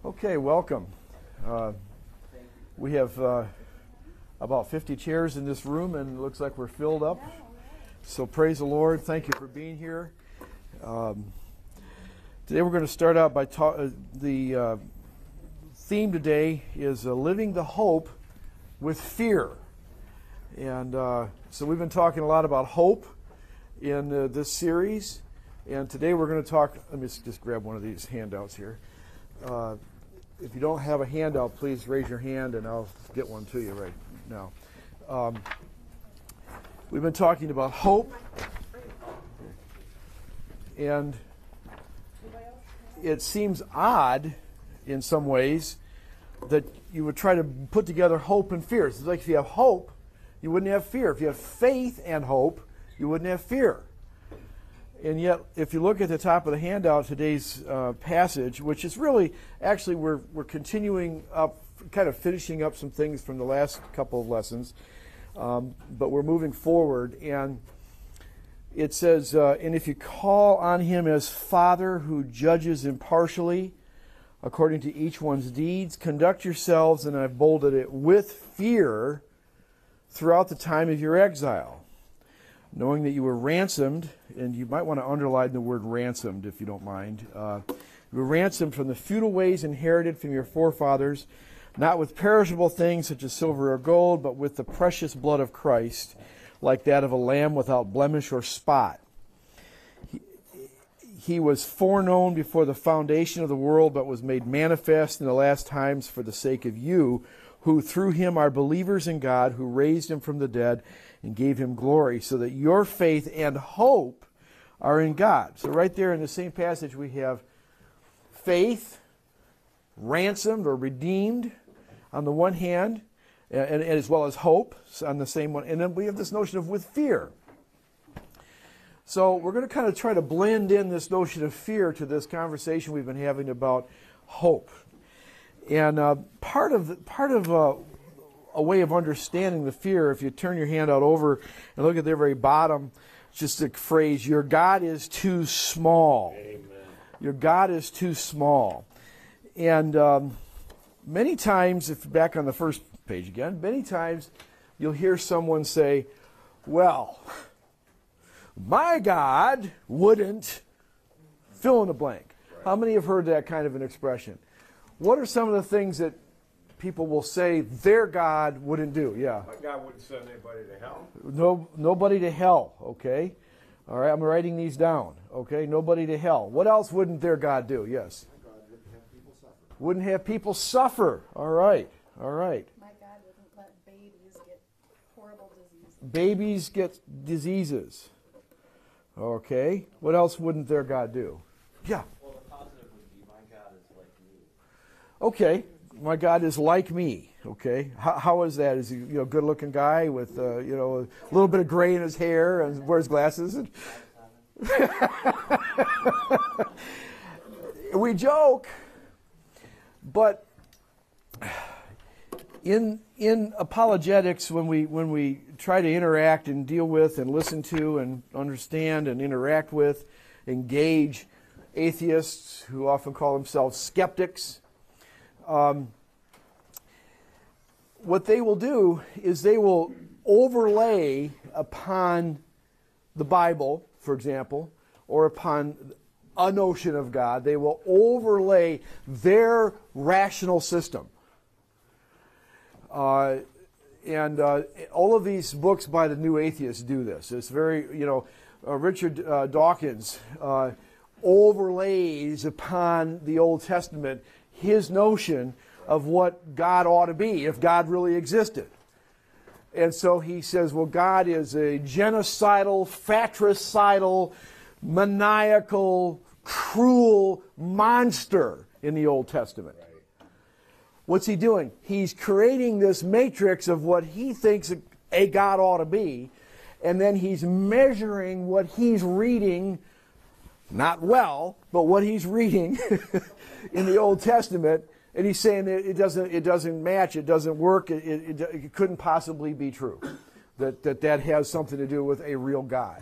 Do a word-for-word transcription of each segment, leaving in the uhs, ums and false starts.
Okay, welcome. Uh, we have uh, about fifty chairs in this room, and it looks like we're filled up. So praise the Lord. Thank you for being here. Um, today we're going to start out by ta- uh, the uh, theme today is uh, living the hope with fear. And uh, so we've been talking a lot about hope in uh, this series. And today we're going to talk, let me just grab one of these handouts here. Uh, if you don't have a handout, please raise your hand and I'll get one to you right now. Um, we've been talking about hope, and it seems odd in some ways that you would try to put together hope and fear. It's like if you have hope, you wouldn't have fear. If you have faith and hope, you wouldn't have fear. And yet, if you look at the top of the handout, today's uh, passage, which is really, actually, we're we're continuing up, kind of finishing up some things from the last couple of lessons, um, but we're moving forward. And it says, uh, and if you call on him as Father who judges impartially, according to each one's deeds, conduct yourselves, and I've bolded it, with fear throughout the time of your exile, knowing that you were ransomed, and you might want to underline the word ransomed if you don't mind. Uh, you were ransomed from the futile ways inherited from your forefathers, not with perishable things such as silver or gold, but with the precious blood of Christ, like that of a lamb without blemish or spot. He, he was foreknown before the foundation of the world, but was made manifest in the last times for the sake of you, who through him are believers in God, who raised him from the dead and gave him glory, so that your faith and hope are in God. So right there in the same passage we have faith, ransomed or redeemed on the one hand, and, and as well as hope on the same one. And then we have this notion of with fear. So we're going to kind of try to blend in this notion of fear to this conversation we've been having about hope. And uh, part of part of uh, a way of understanding the fear, if you turn your hand out over and look at the very bottom, it's just a phrase, your God is too small. Amen. Your God is too small. And um, many times, if back on the first page again, many times you'll hear someone say, well, my God wouldn't fill in the blank. Right. How many have heard that kind of an expression? What are some of the things that people will say their God wouldn't do? Yeah. My God wouldn't send anybody to hell. No, nobody to hell, okay? All right, I'm writing these down, okay? Nobody to hell. What else wouldn't their God do? Yes. My God wouldn't have people suffer. Wouldn't have people suffer. All right, all right. My God wouldn't let babies get horrible diseases. Babies get diseases. Okay. What else wouldn't their God do? Yeah. Well, the positive would be, my God is like me. Okay. My God is like me. Okay, how, how is that? Is he, you know, good-looking guy with uh, you know, a little bit of gray in his hair and wears glasses? And we joke, but in in apologetics, when we when we try to interact and deal with and listen to and understand and interact with, engage atheists who often call themselves skeptics. Um, what they will do is they will overlay upon the Bible, for example, or upon a notion of God, they will overlay their rational system. Uh, and uh, all of these books by the new atheists do this. It's very, you know, uh, Richard uh, Dawkins uh, overlays upon the Old Testament his notion of what God ought to be if God really existed. And so he says, well, God is a genocidal, fratricidal, maniacal, cruel monster in the Old Testament. Right. What's he doing? He's creating this matrix of what he thinks a, a God ought to be, and then he's measuring what he's reading, not well, but what he's reading in the Old Testament, and he's saying that it doesn't, it doesn't match, it doesn't work, it, it, it couldn't possibly be true, that, that that has something to do with a real God.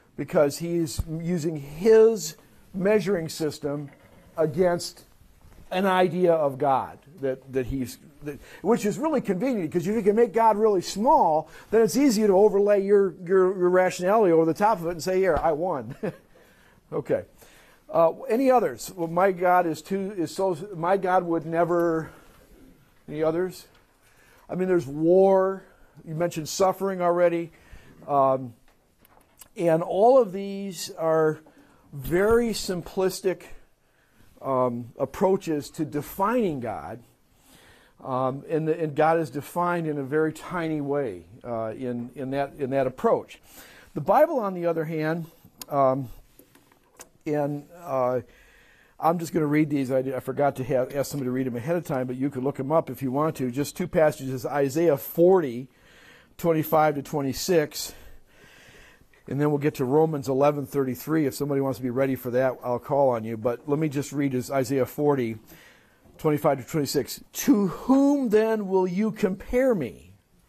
Because he's using his measuring system against an idea of God that, that he's, that, which is really convenient because if you can make God really small, then it's easy to overlay your, your, your rationality over the top of it and say, here, I won. Okay. Uh, any others? Well, my God is too, is so, my God would never, any others? I mean, there's war. You mentioned suffering already. Um, and all of these are very simplistic um, approaches to defining God. Um, and, the, and God is defined in a very tiny way uh, in, in, that, in that approach. The Bible, on the other hand, um, and uh, I'm just going to read these. I, I forgot to have, ask somebody to read them ahead of time, but you could look them up if you want to. Just two passages, Isaiah forty, twenty-five to twenty-six, and then we'll get to Romans eleven thirty-three. If somebody wants to be ready for that, I'll call on you. But let me just read this, Isaiah forty, twenty-five to twenty-six. To whom then will you compare me?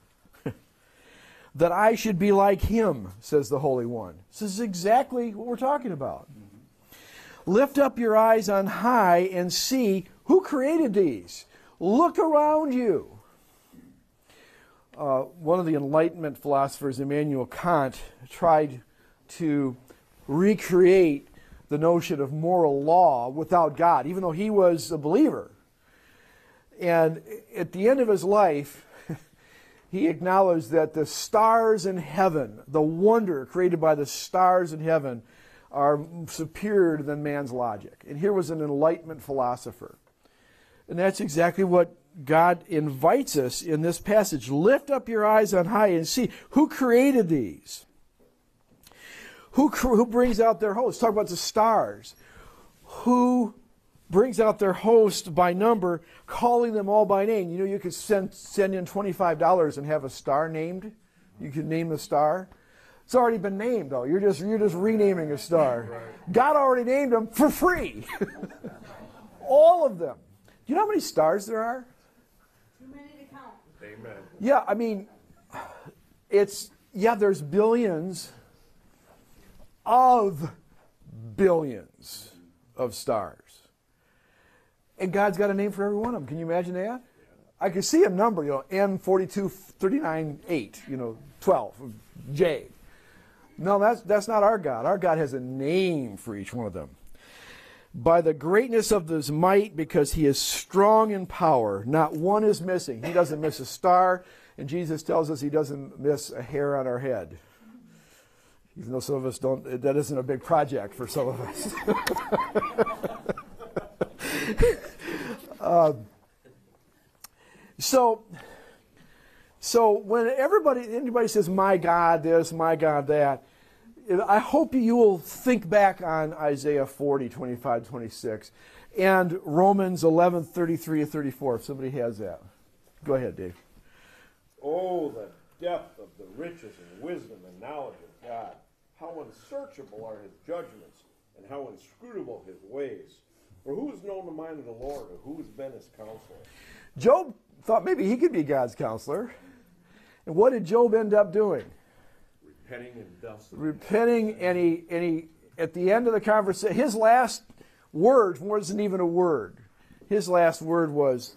That I should be like him, says the Holy One. This is exactly what we're talking about. Lift up your eyes on high and see who created these. Look around you. Uh, one of the Enlightenment philosophers, Immanuel Kant, tried to recreate the notion of moral law without God, even though he was a believer. And at the end of his life, he acknowledged that the stars in heaven, the wonder created by the stars in heaven, are superior than man's logic. And here was an Enlightenment philosopher. And that's exactly what God invites us in this passage. Lift up your eyes on high and see who created these. Who, who brings out their host? Talk about the stars. Who brings out their host by number, calling them all by name. You know, you could send send in twenty-five dollars and have a star named. You could name the star. It's already been named, though. You're just you're just renaming a star. Right. God already named them for free. All of them. Do you know how many stars there are? Too many to count. Amen. Yeah, I mean, it's yeah. There's billions of billions of stars. And God's got a name for every one of them. Can you imagine that? I could see a number, you know, N forty-two thirty-nine eight, you know, twelve, J. No, that's, that's not our God. Our God has a name for each one of them. By the greatness of his might, because he is strong in power, not one is missing. He doesn't miss a star, and Jesus tells us he doesn't miss a hair on our head. Even though some of us don't, that isn't a big project for some of us. uh, so, so when everybody, anybody says, my God this, my God that, I hope you will think back on Isaiah forty, twenty-five, twenty-six, and Romans eleven, thirty-three and thirty-four, if somebody has that. Go ahead, Dave. Oh, the depth of the riches and wisdom and knowledge of God. How unsearchable are his judgments, and how inscrutable his ways. For who has known the mind of the Lord, or who has been his counselor? Job thought maybe he could be God's counselor. And what did Job end up doing? Repenting and dust. Repenting, and he, and he, at the end of the conversation, his last word wasn't even a word. His last word was,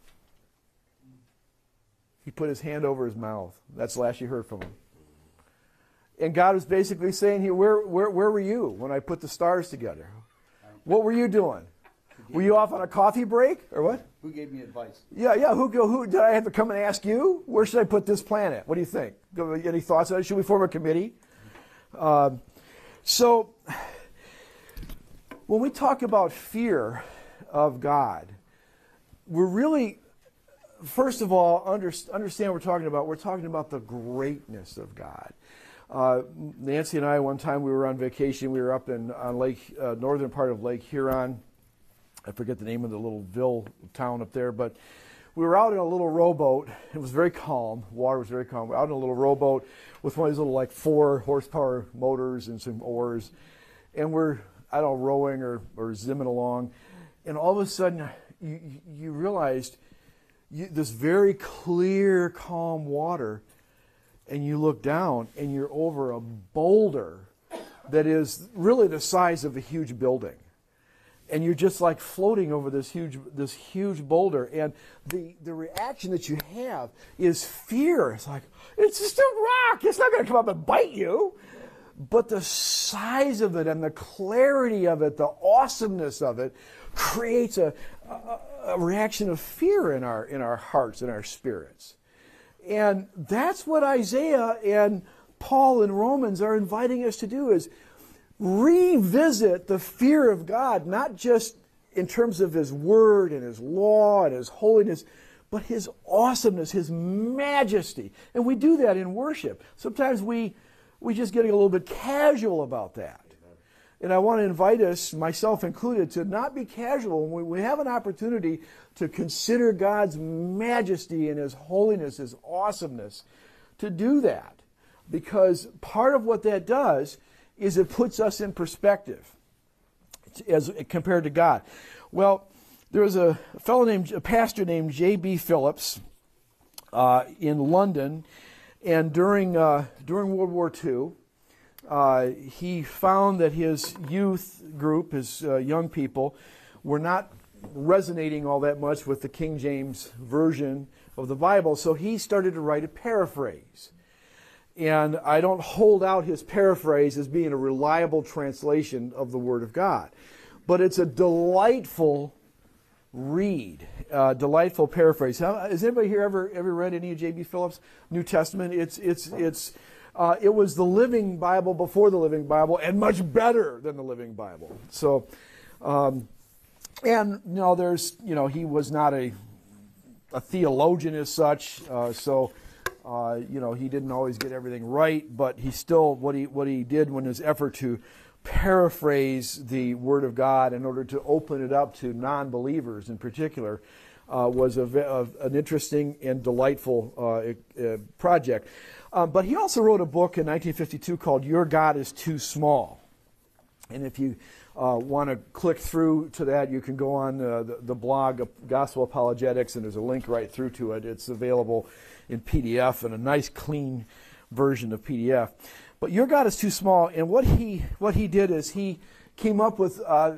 he put his hand over his mouth. That's the last you heard from him. And God was basically saying here, where, where, where were you when I put the stars together? What were you doing? Were you off on a coffee break or what? Who gave me advice? Yeah, yeah. Who, who did I have to come and ask you? Where should I put this planet? What do you think? Any thoughts on it? Should we form a committee? Um, so, when we talk about fear of God, we're really, first of all, under, understand what we're talking about. We're talking about the greatness of God. Uh, Nancy and I, one time we were on vacation. We were up in on Lake, uh, northern part of Lake Huron. I forget the name of the little ville town up there, but we were out in a little rowboat. It was very calm. Water was very calm. We were out in a little rowboat with one of these little like four horsepower motors and some oars, and we're I don't know rowing or or zimming along, and all of a sudden you you realized you, this very clear, calm water. And you look down, and you're over a boulder that is really the size of a huge building. and you're just like floating over this huge this huge boulder, and the the reaction that you have is fear. It's like, it's just a rock, it's not going to come up and bite you. But the size of it and the clarity of it, the awesomeness of it, creates a, a, a reaction of fear in our in our hearts and our spirits. And that's what Isaiah and Paul in Romans are inviting us to do, is revisit the fear of God, not just in terms of His Word and His law and His holiness, but His awesomeness, His majesty. And we do that in worship. Sometimes we, we just get a little bit casual about that. And I want to invite us, myself included, to not be casual when we have an opportunity to consider God's majesty and His holiness, His awesomeness, to do that. Because part of what that does is it puts us in perspective as compared to God. Well, there was a fellow named, a pastor named J B Phillips uh, in London, and during uh, during World War Two, uh, he found that his youth group, his uh, young people, were not resonating all that much with the King James Version of the Bible, so he started to write a paraphrase. And I don't hold out his paraphrase as being a reliable translation of the Word of God. But it's a delightful read, uh, delightful paraphrase. How, has anybody here ever ever read any of J B Phillips' New Testament? It's it's it's uh, it was the Living Bible before the Living Bible, and much better than the Living Bible. So, um, and you know, there's you know, he was not a a theologian as such, uh, so. Uh, you know, he didn't always get everything right, but he still, what he what he did in his effort to paraphrase the Word of God in order to open it up to non-believers in particular, uh, was a, a, an interesting and delightful uh, uh, project. Um, but he also wrote a book in nineteen fifty-two called Your God is Too Small. And if you uh, want to click through to that, you can go on uh, the, the blog of Gospel Apologetics, and there's a link right through to it. It's available in P D F, and a nice clean version of P D F. But Your God is Too Small, and what he what he did is he came up with uh,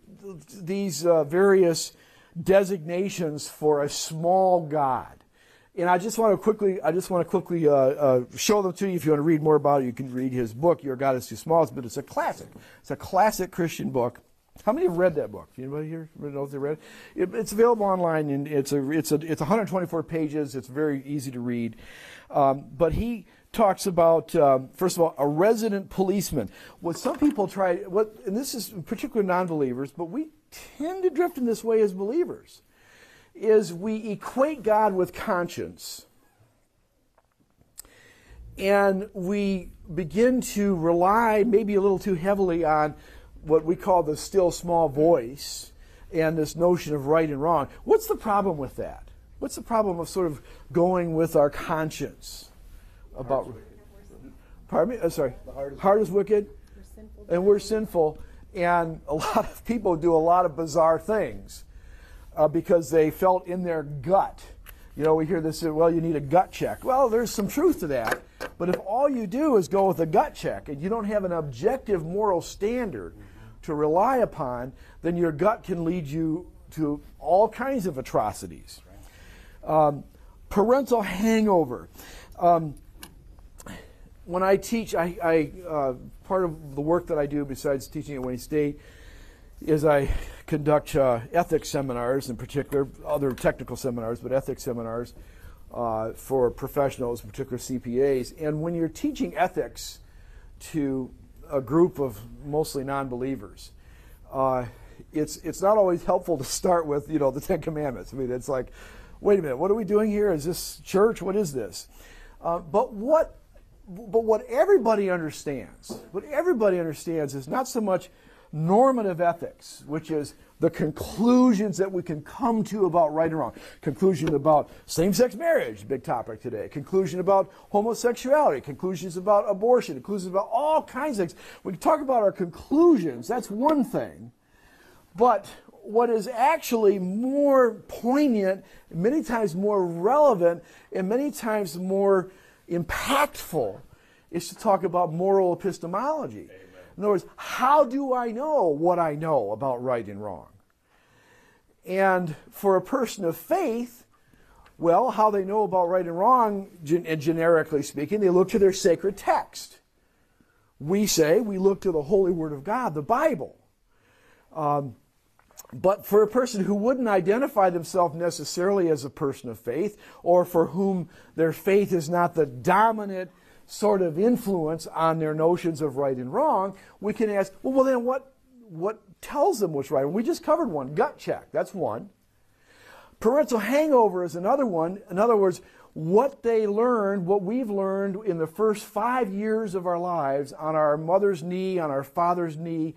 these uh, various designations for a small God. And I just want to quickly I just want to quickly uh, uh, show them to you. If you want to read more about it, you can read his book, Your God is Too Small. But it's a classic. It's a classic Christian book. How many have read that book? Anybody here know if they read it? it? It's available online, and it's a it's a it's one hundred twenty-four pages. It's very easy to read. Um, but he talks about um, first of all a resident policeman. What some people try, what and this is particularly non-believers, but we tend to drift in this way as believers, is we equate God with conscience, and we begin to rely maybe a little too heavily on what we call the still small voice and this notion of right and wrong. What's the problem with that? What's the problem of sort of going with our conscience about? Pardon me? Uh, sorry. The heart is, heart is wicked, We're sinful. and we're sinful, and a lot of people do a lot of bizarre things uh, because they felt in their gut. You know, we hear this, well, you need a gut check. Well, there's some truth to that, but if all you do is go with a gut check and you don't have an objective moral standard to rely upon, then your gut can lead you to all kinds of atrocities. Um, parental hangover. Um, when I teach, I, I uh, part of the work that I do besides teaching at Wayne State is I conduct uh, ethics seminars, in particular, other technical seminars, but ethics seminars uh, for professionals, in particular C P As. And when you're teaching ethics to a group of mostly non-believers, uh, it's it's not always helpful to start with, you know, the Ten Commandments. I mean, it's like, wait a minute, what are we doing here? Is this church? What is this? Uh, but what but what everybody understands, what everybody understands is not so much normative ethics, which is the conclusions that we can come to about right and wrong. Conclusion about same-sex marriage, big topic today. Conclusion about homosexuality. Conclusions about abortion. Conclusions about all kinds of things. We can talk about our conclusions. That's one thing. But what is actually more poignant, many times more relevant, and many times more impactful is to talk about moral epistemology. In other words, how do I know what I know about right and wrong? And for a person of faith, well, how they know about right and wrong, gen- and generically speaking, they look to their sacred text. We say we look to the Holy Word of God, the Bible. Um, but for a person who wouldn't identify themselves necessarily as a person of faith, or for whom their faith is not the dominant sort of influence on their notions of right and wrong, we can ask, well, well then what, what tells them what's right? And we just covered one, gut check, that's one. Parental hangover is another one. In other words, what they learned, what we've learned in the first five years of our lives on our mother's knee, on our father's knee,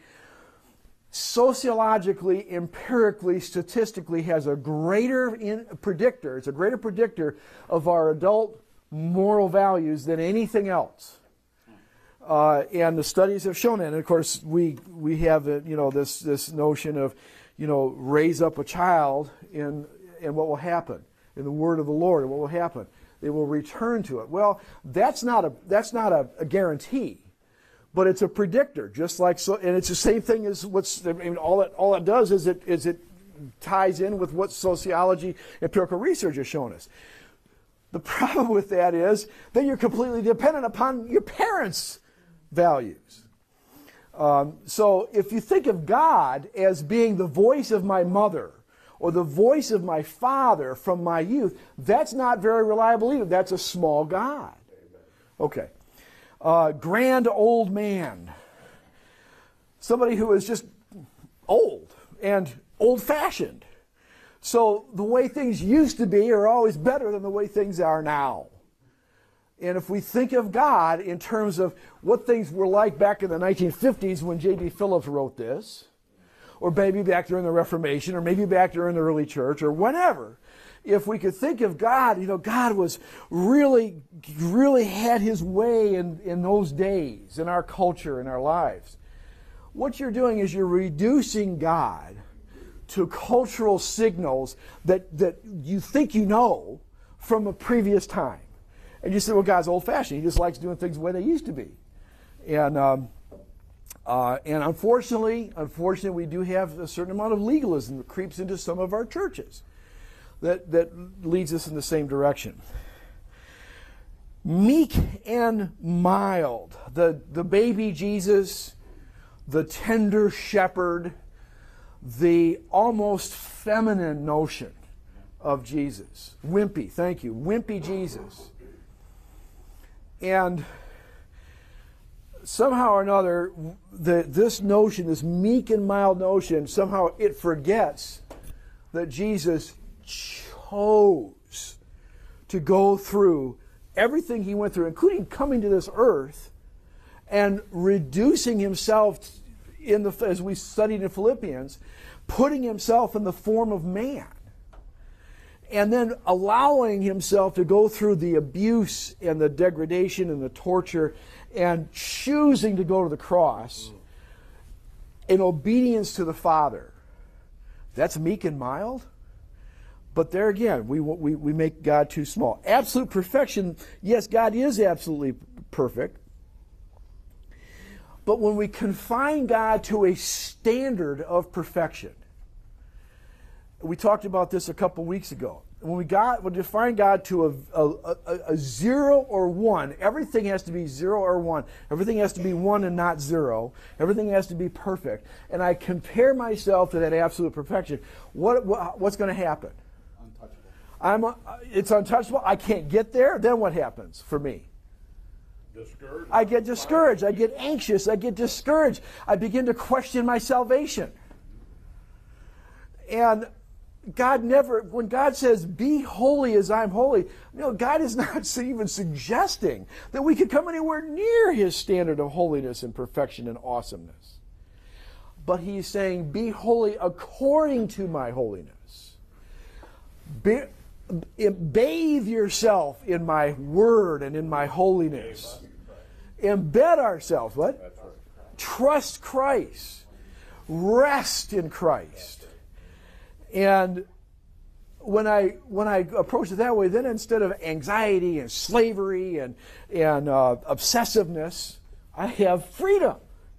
sociologically, empirically, statistically has a greater in, predictor, it's a greater predictor of our adult moral values than anything else. Uh, and the studies have shown that. And of course, we we have uh, you know this this notion of, you know, raise up a child in and what will happen in the word of the Lord, and what will happen? They will return to it. Well, that's not a that's not a, a guarantee, but it's a predictor. Just like so, and it's the same thing as what's. I mean, all it all it does is it is it ties in with what sociology, empirical research has shown us. The problem with that is that you're completely dependent upon your parents' values. Um, so if you think of God as being the voice of my mother or the voice of my father from my youth, that's not very reliable either. That's a small God. Okay. Uh, grand old man. Somebody who is just old and old-fashioned. So the way things used to be are always better than the way things are now. And if we think of God in terms of what things were like back in the nineteen fifties when J B Phillips wrote this, or maybe back during the Reformation, or maybe back during the early church, or whenever, if we could think of God, you know, God was really, really had his way in, in those days, in our culture, in our lives. What you're doing is you're reducing God to cultural signals that, that you think you know from a previous time. And you say, well, God's old-fashioned. He just likes doing things the way they used to be. And um, uh, and unfortunately, unfortunately, we do have a certain amount of legalism that creeps into some of our churches that, that leads us in the same direction. Meek and mild. The, the baby Jesus, the tender shepherd, the almost feminine notion of Jesus. Wimpy, thank you. Wimpy Jesus. And somehow or another, the, this notion, this meek and mild notion, somehow it forgets that Jesus chose to go through everything he went through, including coming to this earth and reducing himself, in the, as we studied in Philippians, putting himself in the form of man. And then allowing himself to go through the abuse and the degradation and the torture and choosing to go to the cross in obedience to the Father. That's meek and mild. But there again, we, we, we make God too small. Absolute perfection, yes, God is absolutely perfect. But when we confine God to a standard of perfection, we talked about this a couple weeks ago. When we got, when we define God to a, a, a, a zero or one, everything has to be zero or one. Everything has to be one and not zero. Everything has to be perfect. And I compare myself to that absolute perfection. What, what what's going to happen? Untouchable. I'm a, it's untouchable. I can't get there. Then what happens for me? Discouraged. I get discouraged. I get anxious. I get discouraged. I begin to question my salvation. And God never, when God says, be holy as I'm holy, no, God is not even suggesting that we could come anywhere near his standard of holiness and perfection and awesomeness. But he's saying, be holy according to my holiness. Be, bathe yourself in my word and in my holiness. Embed ourselves, what? That's right. Trust Christ. Rest in Christ. And when I when I approach it that way, then instead of anxiety and slavery and and uh, obsessiveness, I have freedom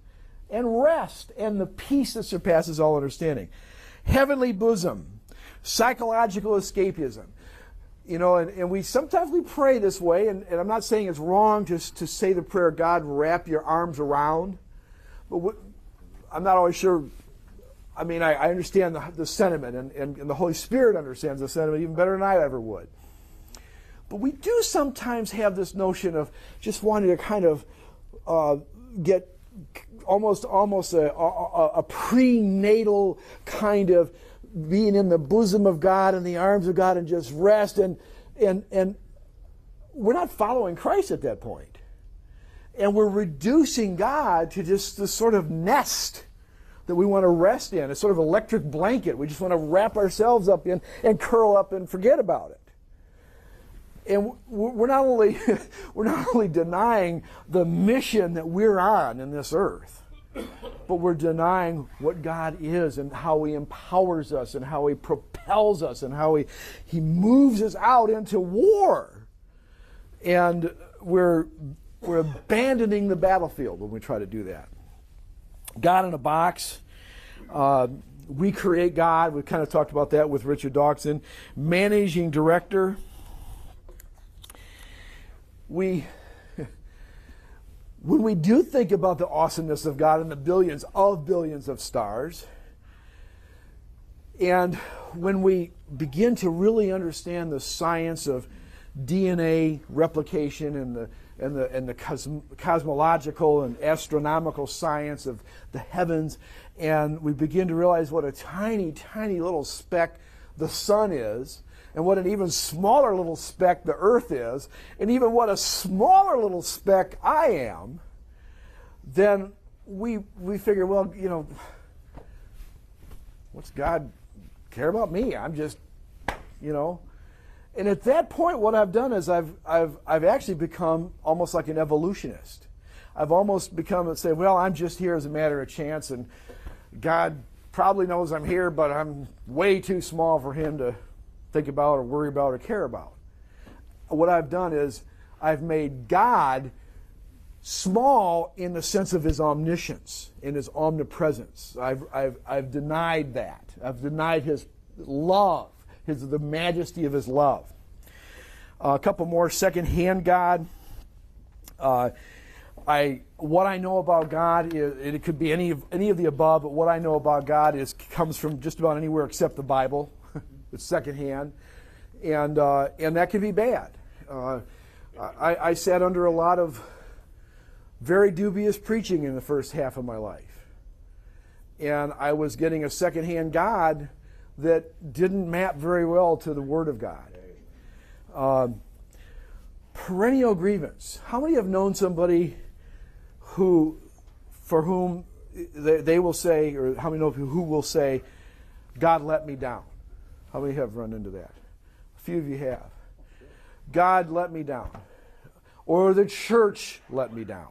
and rest and the peace that surpasses all understanding. Heavenly bosom, psychological escapism. You know, and, and we sometimes we pray this way, and, and I'm not saying it's wrong to, to say the prayer, God, wrap your arms around. But what, I'm not always sure. I mean, I, I understand the, the sentiment, and, and, and the Holy Spirit understands the sentiment even better than I ever would. But we do sometimes have this notion of just wanting to kind of uh, get almost almost a, a, a prenatal kind of being in the bosom of God and the arms of God and just rest. And, and, and we're not following Christ at that point. And we're reducing God to just this sort of nest that we want to rest in, a sort of electric blanket we just want to wrap ourselves up in and curl up and forget about it. And we're not only we're not only denying the mission that we're on in this earth, but we're denying what God is and how He empowers us and how He propels us and how He He moves us out into war. And we're we're abandoning the battlefield when we try to do that. God in a box. Uh, we create God. We kind of talked about that with Richard Dawkson. Managing director. We, when we do think about the awesomeness of God and the billions of billions of stars, and when we begin to really understand the science of D N A replication and the and the and the cosm- cosmological and astronomical science of the heavens, and we begin to realize what a tiny, tiny little speck the sun is, and what an even smaller little speck the earth is, and even what a smaller little speck I am, then we we figure, well, you know, what's God care about me? I'm just, you know. And at that point, what I've done is I've I've I've actually become almost like an evolutionist. I've almost become and say, well, I'm just here as a matter of chance, and God probably knows I'm here, but I'm way too small for Him to think about or worry about or care about. What I've done is I've made God small in the sense of His omniscience, in His omnipresence. I've I've I've denied that. I've denied His love. His, the majesty of His love. Uh, a couple more. Second-hand God. Uh, I what I know about God is it could be any of any of the above, but what I know about God is comes from just about anywhere except the Bible. It's second-hand, and uh, and that can be bad. Uh, I, I sat under a lot of very dubious preaching in the first half of my life, and I was getting a second-hand God that didn't map very well to the Word of God. Um, perennial grievance. How many have known somebody who, for whom they, they will say, or how many know people who will say, God let me down? How many have run into that? A few of you have. God let me down. Or the church let me down.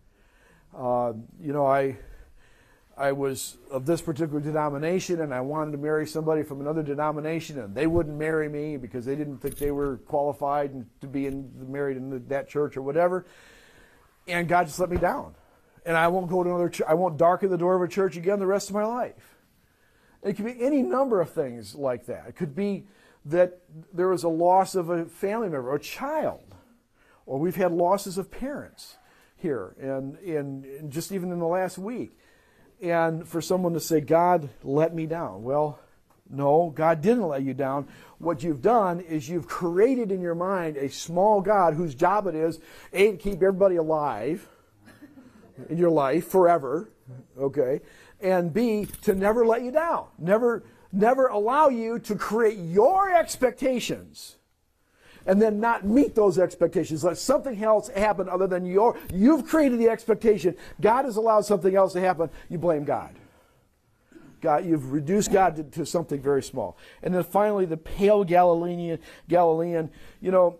Uh, you know, I... I was of this particular denomination, and I wanted to marry somebody from another denomination, and they wouldn't marry me because they didn't think they were qualified to be in, married in the, that church or whatever. And God just let me down, and I won't go to another. Ch- I won't darken the door of a church again the rest of my life. It could be any number of things like that. It could be that there was a loss of a family member, or a child, or we've had losses of parents here, and, and, and just even in the last week. And for someone to say, God let me down. Well, no, God didn't let you down. What you've done is you've created in your mind a small God whose job it is, A, to keep everybody alive in your life forever, okay, and B, to never let you down. Never, never allow you to create your expectations and then not meet those expectations. Let something else happen other than your, you've created the expectation. God has allowed something else to happen. You blame God. God, you've reduced God to, to something very small. And then finally, the pale Galilean, Galilean, you know,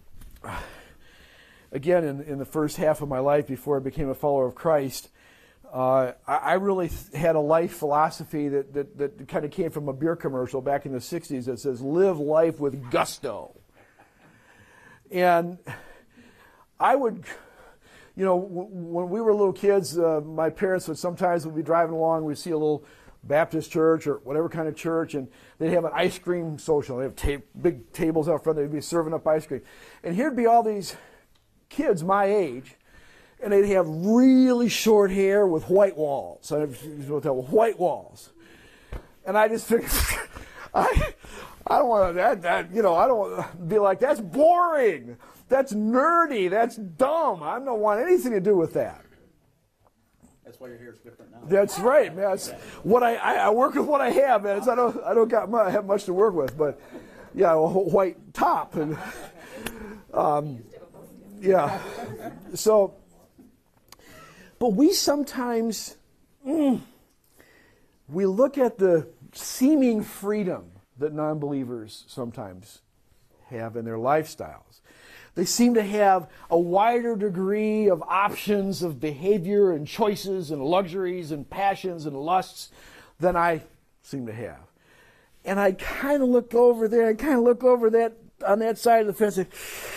again, in, in the first half of my life before I became a follower of Christ, uh, I, I really th- had a life philosophy that, that, that kind of came from a beer commercial back in the sixties that says, live life with gusto. And I would, You know, w- when we were little kids, uh, my parents would sometimes would be driving along, we'd see a little Baptist church or whatever kind of church, and they'd have an ice cream social. They have ta- big tables out front. They'd be serving up ice cream. And here'd be all these kids my age, and they'd have really short hair with white walls. With white walls. And I just figured, I, I don't want to, that, that, you know, I don't want to be like, that's boring. That's nerdy. That's dumb. I don't want anything to do with that. That's why your hair is different now. That's right, man. That's what I, I, I work with what I have, man. It's, I don't I don't got much, have much to work with, but yeah, a white top and um, yeah. So, but we sometimes mm, we look at the seeming freedom that non-believers sometimes have in their lifestyles. They seem to have a wider degree of options of behavior and choices and luxuries and passions and lusts than I seem to have. And I kind of look over there, I kind of look over that on that side of the fence and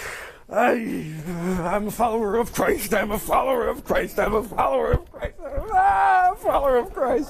I, I'm a follower of Christ, I'm a follower of Christ, I'm a follower of Christ, I'm a follower of Christ.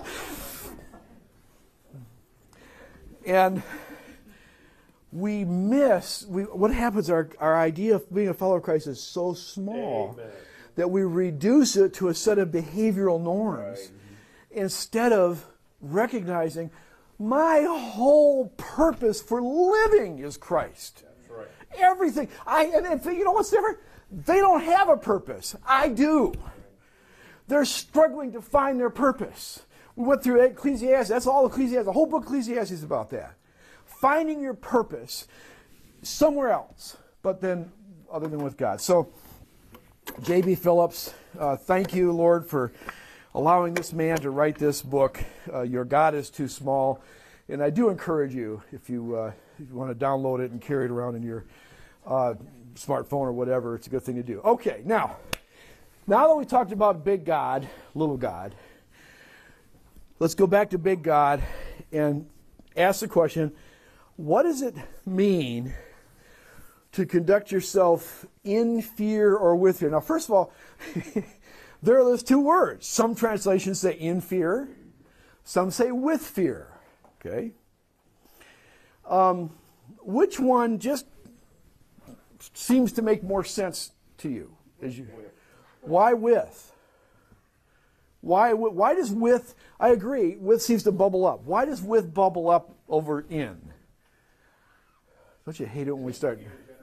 And we miss, we, what happens, our, our idea of being a follower of Christ is so small Amen. that we reduce it to a set of behavioral norms Right. instead of recognizing my whole purpose for living is Christ. That's right. Everything. I and if, you know what's different? They don't have a purpose. I do. They're struggling to find their purpose. We went through Ecclesiastes. That's all Ecclesiastes. The whole book of Ecclesiastes is about that. Finding your purpose somewhere else, but then other than with God. So, J B. Phillips, uh, thank you, Lord, for allowing this man to write this book. Uh, Your God is Too Small. And I do encourage you, if you, uh, if you want to download it and carry it around in your uh, smartphone or whatever, it's a good thing to do. Okay, now, now that we talked about big God, little God, let's go back to big God and ask the question, what does it mean to conduct yourself in fear or with fear? Now, first of all, there are those two words. Some translations say in fear. Some say with fear. Okay? Um, which one just seems to make more sense to you? As you why with? Why, why does with, I agree, with seems to bubble up. Why does with bubble up over in? Don't you hate it when we start?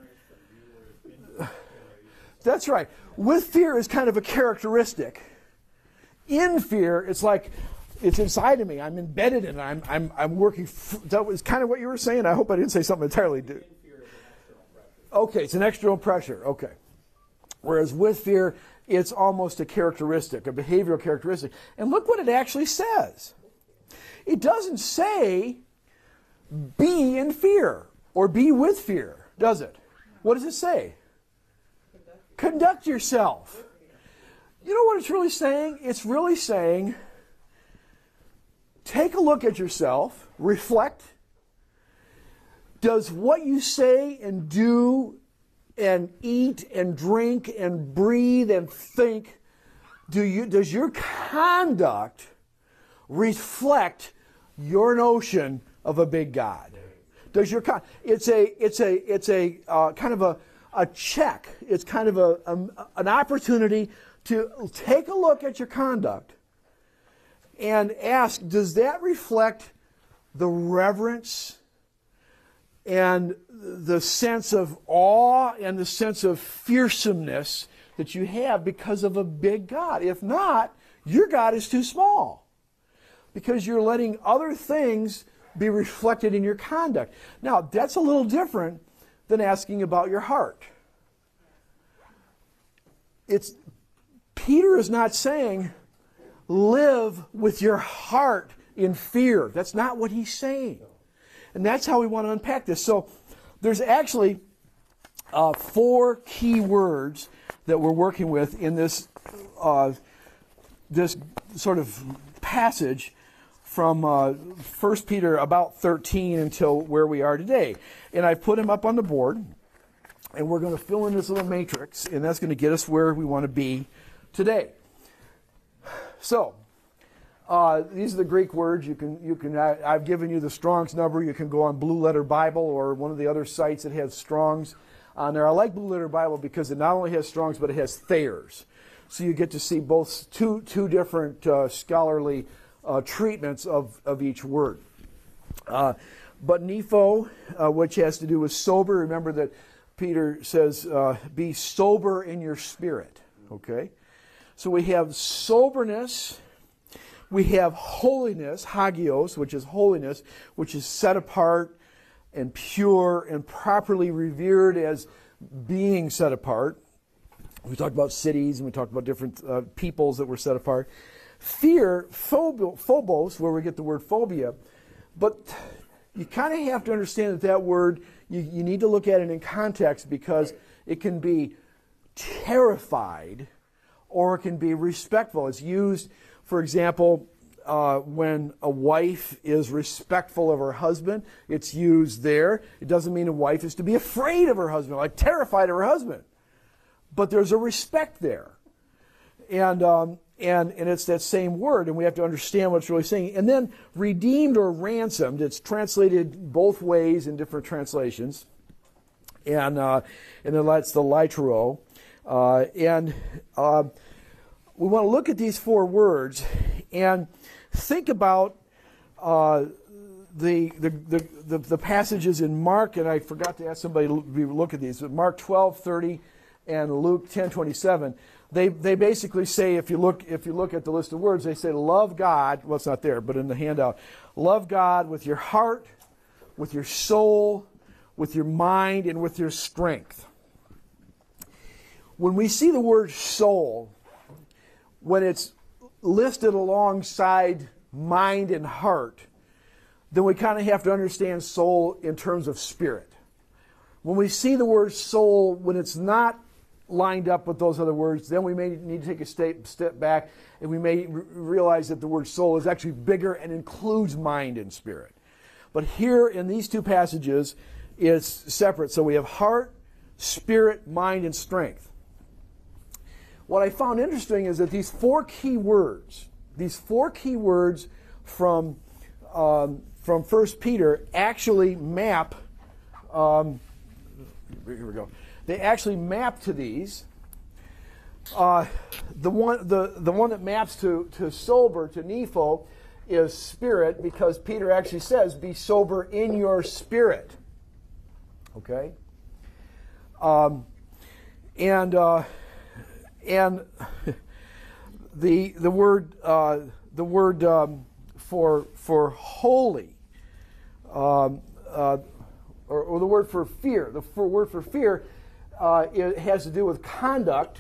That's right. With fear is kind of a characteristic. In fear, it's like it's inside of me. I'm embedded in it. I'm, I'm, I'm working. F- that was kind of what you were saying. I hope I didn't say something entirely. Do- okay, it's an external pressure. Okay. Whereas with fear, it's almost a characteristic, a behavioral characteristic. And look what it actually says. It doesn't say be in fear or be with fear, does it? What does it say? Conduct, Conduct yourself. You know what it's really saying? It's really saying take a look at yourself, reflect. Does what you say and do and eat and drink and breathe and think, do you, does your conduct reflect your notion of a big God? Does your con- it's a it's a it's a uh, kind of a a check. It's kind of a, a an opportunity to take a look at your conduct and ask, does that reflect the reverence and the sense of awe and the sense of fearsomeness that you have because of a big God? If not, your God is too small because you're letting other things be reflected in your conduct. Now, that's a little different than asking about your heart. It's Peter is not saying live with your heart in fear. That's not what he's saying. And that's how we want to unpack this. So there's actually uh, four key words that we're working with in this uh, this sort of passage from uh, First Peter about thirteen until where we are today. And I put them up on the board. and we're going to fill in this little matrix, and that's going to get us where we want to be today. So, uh, these are the Greek words. You can, you can. I, I've given you the Strong's number. You can go on Blue Letter Bible or one of the other sites that has Strong's on there. I like Blue Letter Bible because it not only has Strong's, but it has Thayer's. So you get to see both two two different uh, scholarly uh, treatments of, of each word. Uh, but Nepho, uh, which has to do with sober. Remember that Peter says, uh, be sober in your spirit. Okay? So we have soberness. We have holiness, hagios, which is holiness, which is set apart and pure and properly revered as being set apart. We talked about cities and we talked about different uh, peoples that were set apart. Fear, phobo, phobos, where we get the word phobia. But you kind of have to understand that that word, you, you need to look at it in context because it can be terrified or it can be respectful. It's used, for example, uh, when a wife is respectful of her husband, it's used there. It doesn't mean a wife is to be afraid of her husband, like terrified of her husband. But there's a respect there. And, um, and, and it's that same word, and we have to understand what it's really saying. And then redeemed or ransomed, it's translated both ways in different translations. And, uh, and then that's the litero. Uh, and uh, we want to look at these four words and think about uh, the, the, the, the, the passages in Mark, and I forgot to ask somebody to look at these, but Mark twelve thirty and Luke ten twenty-seven. They, they basically say, if you look if you look at the list of words, they say, love God, well, it's not there, but in the handout, love God with your heart, with your soul, with your mind, and with your strength. When we see the word soul, when it's listed alongside mind and heart, then we kind of have to understand soul in terms of spirit. When we see the word soul, when it's not lined up with those other words, then we may need to take a step, step back and we may re- realize that the word soul is actually bigger and includes mind and spirit. But here in these two passages, it's separate. So we have heart, spirit, mind, and strength. What I found interesting is that these four key words, these four key words from, um, from First Peter actually map, um, here we go, they actually map to these. Uh, the one the, the one that maps to, to sober, to Nepho, is spirit, because Peter actually says, be sober in your spirit. Okay? Um, and uh, and the the word uh, the word um, for for holy, um, uh, or, or the word for fear, the for word for fear, uh, it has to do with conduct,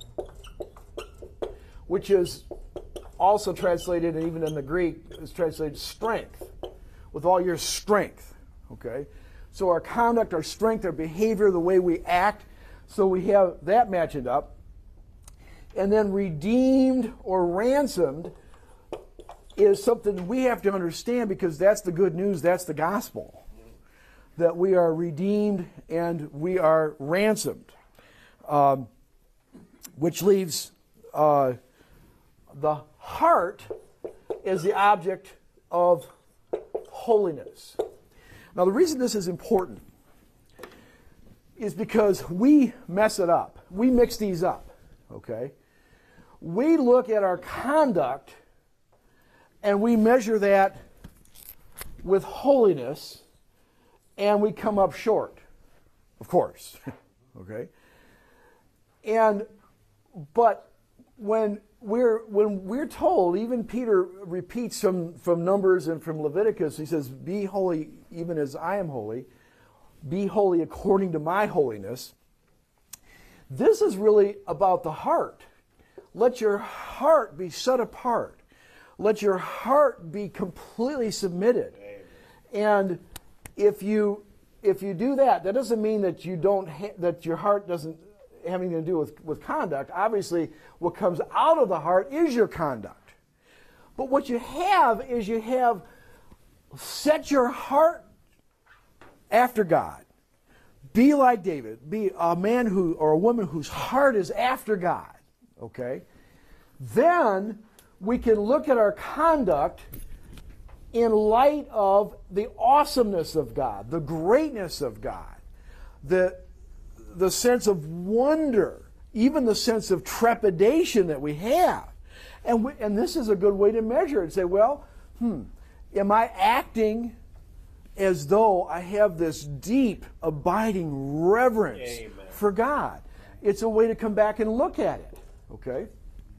which is also translated, and even in the Greek, is translated strength, with all your strength. Okay, so our conduct, our strength, our behavior, the way we act. So we have that matching up. And then redeemed or ransomed is something we have to understand, because that's the good news, that's the gospel. That we are redeemed and we are ransomed. Um, which leaves uh, the heart as the object of holiness. Now, the reason this is important is because we mess it up. We mix these up, okay? We look at our conduct and we measure that with holiness, and we come up short, of course, okay? And, but when we're, when we're told, even Peter repeats from, from Numbers and from Leviticus, he says, be holy even as I am holy. Be holy according to my holiness. This is really about the heart. Let your heart be set apart. Let your heart be completely submitted. And if you if you do that, that doesn't mean that you don't ha- that your heart doesn't have anything to do with, with conduct. Obviously, what comes out of the heart is your conduct. But what you have is you have set your heart after God. Be like David. Be a man who or a woman whose heart is after God. Okay? Then we can look at our conduct in light of the awesomeness of God, the greatness of God, the, the sense of wonder, even the sense of trepidation that we have. And, we, and this is a good way to measure it and say, well, hmm, am I acting as though I have this deep, abiding reverence Amen. for God? It's a way to come back and look at it, okay?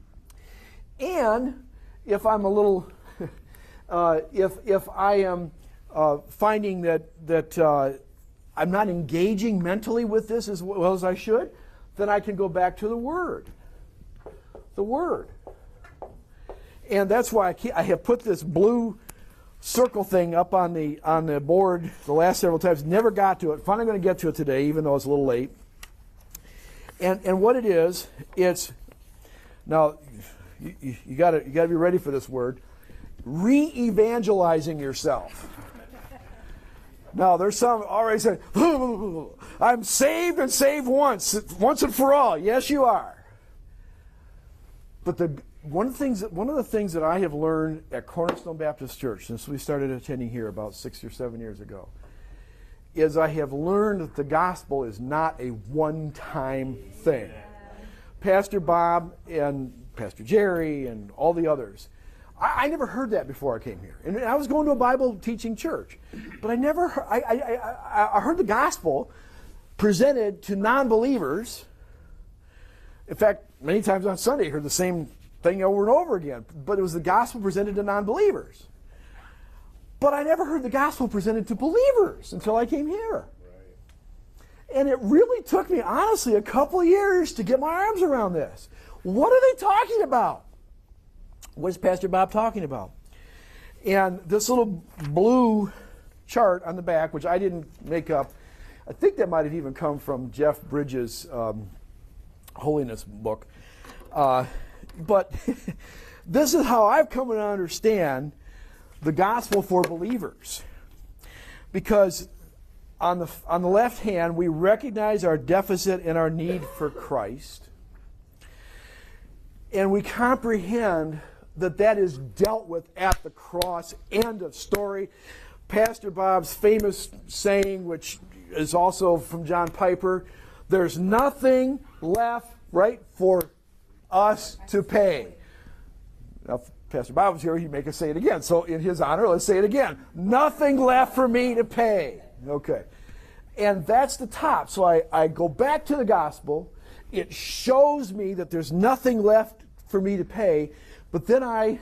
And if I'm a little, uh, if if I am uh, finding that that uh, I'm not engaging mentally with this as well as I should, then I can go back to the Word. The Word. And that's why I, keep, I have put this blue circle thing up on the on the board the last several times. Never got to it. Finally going to get to it today, even though it's a little late. And and what it is, it's now you, you, you got to you got to be ready for this word. Re-evangelizing yourself. Now there's some already saying, "I'm saved and saved once, once and for all." Yes, you are. But the One of the things that one of the things that I have learned at Cornerstone Baptist Church since we started attending here about six or seven years ago is I have learned that the gospel is not a one-time thing. Pastor Bob and Pastor Jerry and all the others, I, I never heard that before I came here. And I was going to a Bible teaching church, but I never heard, I, I, I, I heard the gospel presented to non-believers. In fact, many times on Sunday I heard the same thing over and over again, but it was the gospel presented to non-believers. But I never heard the gospel presented to believers until I came here. Right. And it really took me, honestly, a couple of years to get my arms around this. What are they talking about? What is Pastor Bob talking about? And this little blue chart on the back, which I didn't make up, I think that might have even come from Jeff Bridges' um, Holiness book. Uh, But this is how I've come to understand the gospel for believers. Because on the on the left hand, we recognize our deficit and our need for Christ. And we comprehend that that is dealt with at the cross. End of story. Pastor Bob's famous saying, which is also from John Piper, there's nothing left, right, for us to pay. Now, if Pastor Bob was here, he'd make us say it again. So in his honor, let's say it again. Nothing left for me to pay. Okay. And that's the top. So I, I go back to the gospel. It shows me that there's nothing left for me to pay. But then I,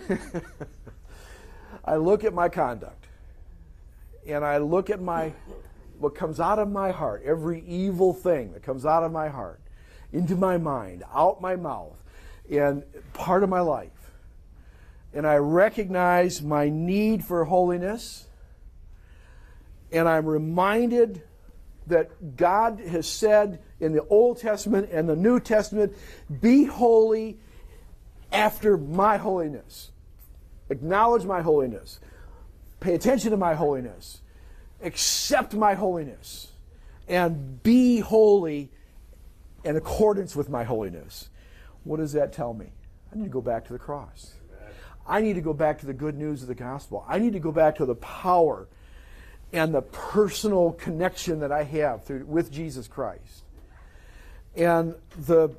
I look at my conduct. And I look at my what comes out of my heart, every evil thing that comes out of my heart, into my mind, out my mouth, and part of my life. And I recognize my need for holiness. And I'm reminded that God has said in the Old Testament and the New Testament, be holy after my holiness. Acknowledge my holiness. Pay attention to my holiness. Accept my holiness. And be holy in accordance with my holiness. What does that tell me? I need to go back to the cross. I need to go back to the good news of the gospel. I need to go back to the power and the personal connection that I have through, with Jesus Christ. And the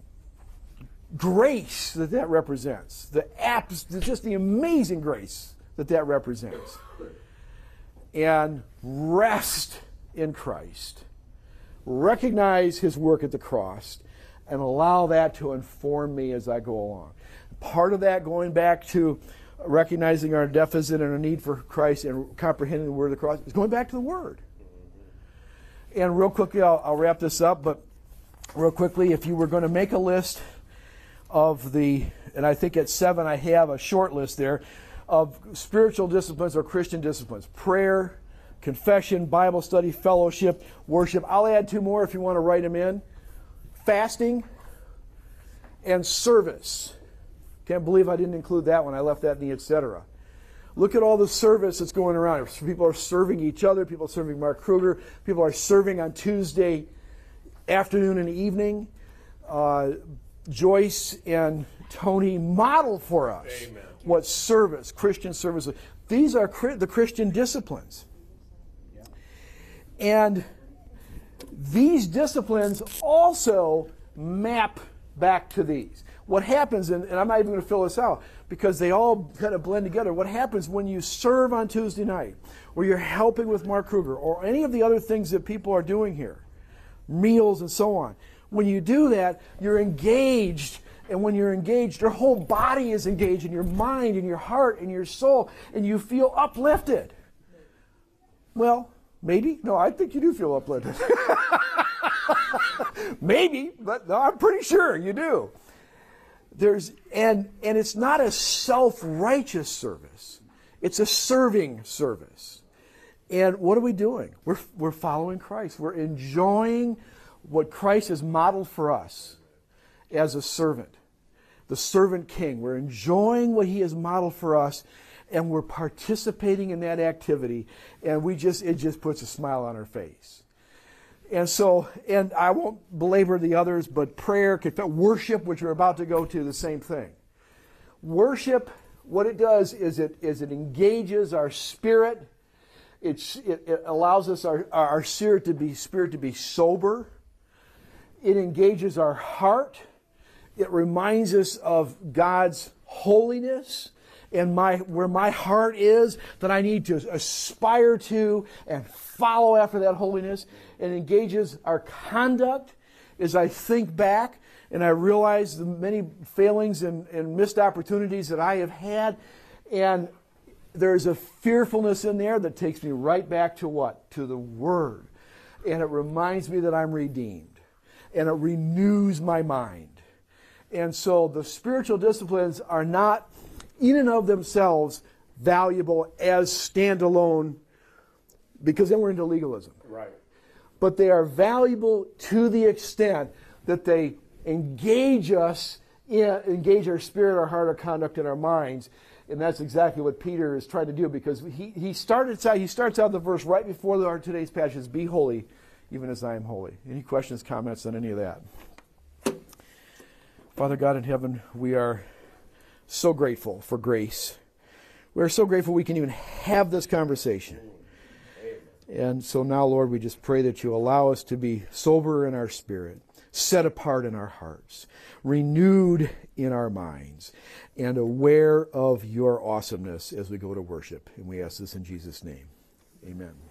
grace that that represents, the abs, just the amazing grace that that represents. And rest in Christ. Recognize His work at the cross and allow that to inform me as I go along. Part of that, going back to recognizing our deficit and our need for Christ and comprehending the word of the cross, is going back to the Word. And real quickly, I'll, I'll wrap this up, but real quickly, if you were going to make a list of the, and I think at seven I have a short list there, of spiritual disciplines or Christian disciplines: prayer, confession, Bible study, fellowship, worship. I'll add two more if you want to write them in. Fasting and service. Can't believe I didn't include that one. I left that in the et cetera. Look at all the service that's going around. People are serving each other. People are serving Mark Kruger. People are serving on Tuesday afternoon and evening. Uh, Joyce and Tony model for us Amen. what service, Christian service. These are the Christian disciplines. And these disciplines also map back to these. What happens, and, and I'm not even going to fill this out, because they all kind of blend together. What happens when you serve on Tuesday night, or you're helping with Mark Kruger, or any of the other things that people are doing here, meals and so on. When you do that, you're engaged. And when you're engaged, your whole body is engaged, and your mind, and your heart, and your soul, and you feel uplifted. Well, maybe. No, I think you do feel uplifted. Maybe, but no, I'm pretty sure you do. There's and and it's not a self-righteous service. It's a serving service. And what are we doing? We're we're following Christ. We're enjoying what Christ has modeled for us as a servant. The servant king. We're enjoying what he has modeled for us, and we're participating in that activity, and we just it just puts a smile on our face. And so, and I won't belabor the others, but prayer, worship, which we're about to go to, the same thing. Worship, what it does is it is it engages our spirit. It's, it, it allows us our, our spirit to be spirit to be sober. It engages our heart. It reminds us of God's holiness and my where my heart is, that I need to aspire to and follow after that holiness. It engages our conduct as I think back and I realize the many failings and, and missed opportunities that I have had. And there's a fearfulness in there that takes me right back to what? To the Word. And it reminds me that I'm redeemed. And it renews my mind. And so the spiritual disciplines are not in and of themselves valuable as standalone, because then we're into legalism. Right. But they are valuable to the extent that they engage us, in, engage our spirit, our heart, our conduct, and our minds. And that's exactly what Peter is trying to do, because he, he, started, he starts out the verse right before our today's passage, be holy, even as I am holy. Any questions, comments on any of that? Father God in heaven, we are so grateful for grace. We are so grateful we can even have this conversation. And so now, Lord, we just pray that you allow us to be sober in our spirit, set apart in our hearts, renewed in our minds, and aware of your awesomeness as we go to worship. And we ask this in Jesus' name. Amen.